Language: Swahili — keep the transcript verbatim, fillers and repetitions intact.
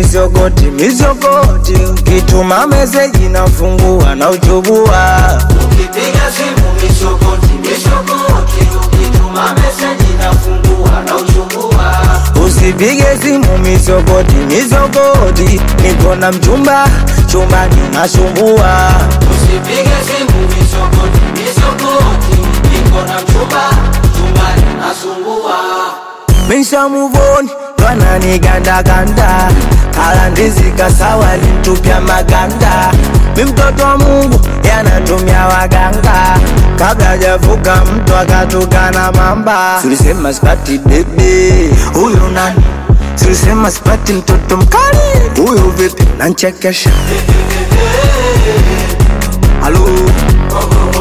misogoti misogoti, ukituma message nafungua na uchubua. Ukipiga simu misogoti misogoti, ukituma message nafungua na uchubua. Usipige simu misogoti misogoti, niko na mchumba chumbani nasumbua. Usipige simu misogoti misogoti, niko na mchumba chumbani nasumbua. Misha move on, wana niganda ganda, kala ndizi kasawa litupia maganda. Mi mtoto wa Mungu yanatumia waganga, kabla hajavuka mtu akatukana mamba. Tulisema sipati bebe, huyu nani? Tulisema sipati mtoto mkali, huyu vipi? Nanchekesha. Halo